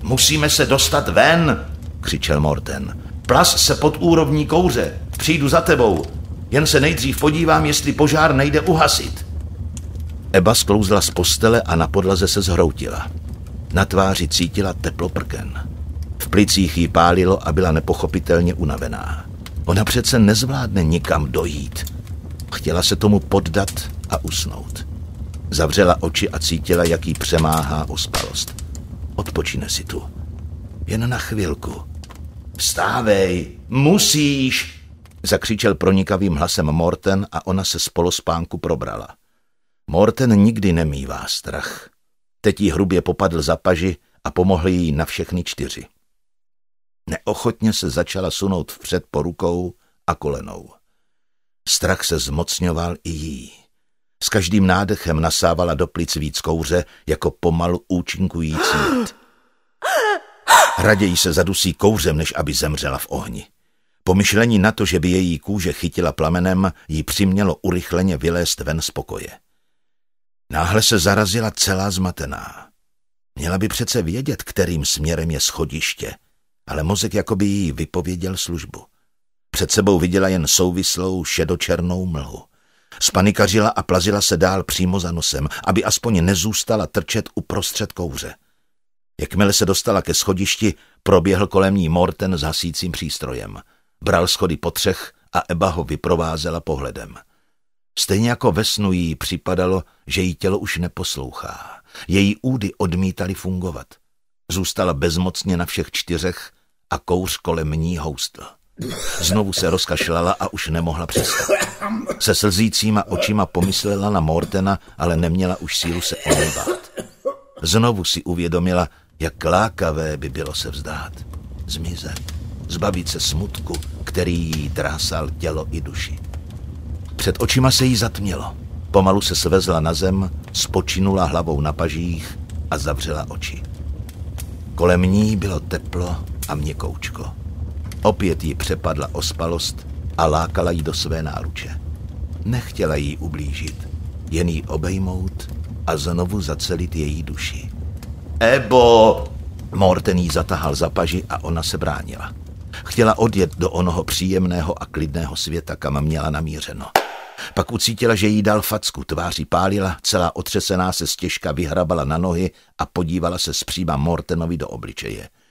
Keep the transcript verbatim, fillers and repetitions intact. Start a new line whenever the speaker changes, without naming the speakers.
Musíme se dostat ven, křičel Morten. Plas se pod úrovní kouře. Přijdu za tebou. Jen se nejdřív podívám, jestli požár nejde uhasit. Eba sklouzla z postele a na podlaze se zhroutila. Na tváři cítila teplo prken. V plicích jí pálilo a byla nepochopitelně unavená. Ona přece nezvládne nikam dojít. Chtěla se tomu poddat a usnout. Zavřela oči a cítila, jak jí přemáhá ospalost. Odpočine si tu. Jen na chvilku. Vstávej, musíš, zakřičel pronikavým hlasem Morten a ona se z polospánku probrala. Morten nikdy nemívá strach. Teď jí hrubě popadl za paži a pomohl jí na všechny čtyři. Neochotně se začala sunout vpřed po rukou a kolenou. Strach se zmocňoval i jí. S každým nádechem nasávala do plic víc kouře jako pomalu účinkující jed. Raději se zadusí kouřem, než aby zemřela v ohni. Pomyšlení na to, že by její kůže chytila plamenem, jí přimělo urychleně vylézt ven z pokoje. Náhle se zarazila celá zmatená. Měla by přece vědět, kterým směrem je schodiště, ale mozek jakoby jí vypověděl službu. Před sebou viděla jen souvislou šedočernou mlhu. Spanikařila a plazila se dál přímo za nosem, aby aspoň nezůstala trčet uprostřed kouře. Jakmile se dostala ke schodišti, proběhl kolem ní Morten s hasícím přístrojem. Bral schody po třech a Eba ho vyprovázela pohledem. Stejně jako ve snu jí připadalo, že jí tělo už neposlouchá. Její údy odmítaly fungovat. Zůstala bezmocně na všech čtyřech a kouř kolem ní houstl. Znovu se rozkašlala a už nemohla přestat. Se slzícíma očima pomyslela na Mortena, ale neměla už sílu se o něj bát. Znovu si uvědomila, jak lákavé by bylo se vzdát. Zmizet, zbavit se smutku, který jí drásal tělo i duši. Před očima se jí zatmělo. Pomalu se svezla na zem, spočinula hlavou na pažích a zavřela oči. Kolem ní bylo teplo a měkoučko. Opět jí přepadla ospalost a lákala jí do své náruče. Nechtěla jí ublížit, jen jí obejmout a znovu zacelit její duši. Ebo! Morten jí zatahal za paži a ona se bránila. Chtěla odjet do onoho příjemného a klidného světa, kam měla namířeno. Pak ucítila, že jí dal facku, tváří pálila, celá otřesená se stěžka vyhrabala na nohy a podívala se zpříma Mortenovi do obličeje.